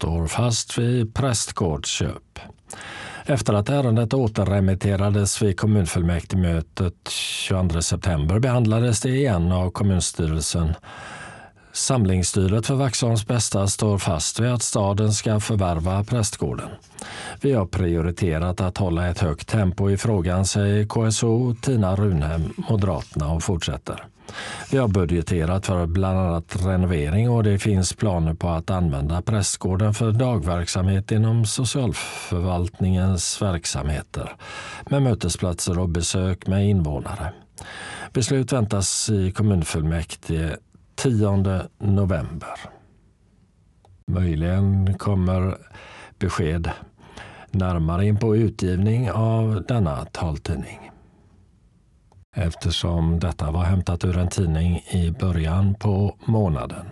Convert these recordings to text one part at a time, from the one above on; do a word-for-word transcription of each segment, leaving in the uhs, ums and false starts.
står fast vid prästgårdsköp. Efter att ärendet återremitterades vid kommunfullmäktigemötet tjugoandra september behandlades det igen av kommunstyrelsen. Samlingsstyret för Vaxholms bästa står fast vid att staden ska förvärva prästgården. Vi har prioriterat att hålla ett högt tempo i frågan, säger K S O Tina Runhem, Moderaterna, och fortsätter. Vi har budgeterat för bland annat renovering och det finns planer på att använda prästgården för dagverksamhet inom socialförvaltningens verksamheter med mötesplatser och besök med invånare. Beslut väntas i kommunfullmäktige tionde november. Möjligen kommer besked närmare in på utgivning av denna taltidning. Eftersom detta var hämtat ur en tidning i början på månaden.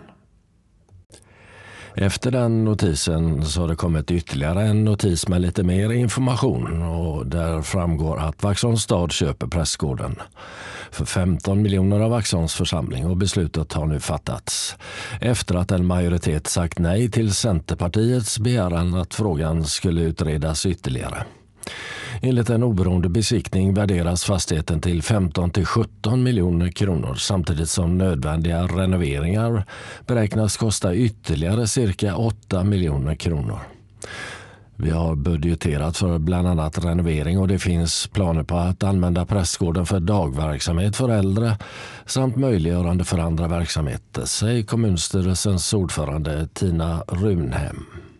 Efter den notisen så har det kommit ytterligare en notis med lite mer information, och där framgår att Vaxholms stad köper prästgården för femton miljoner av Vaxholms församling, och beslutet har nu fattats efter att en majoritet sagt nej till Centerpartiets begäran att frågan skulle utredas ytterligare. Enligt en oberoende besiktning värderas fastigheten till femton till sjutton miljoner kronor, samtidigt som nödvändiga renoveringar beräknas kosta ytterligare cirka åtta miljoner kronor. Vi har budgeterat för bland annat renovering och det finns planer på att använda prästgården för dagverksamhet för äldre samt möjliggörande för andra verksamheter, säger kommunstyrelsens ordförande Tina Runhem.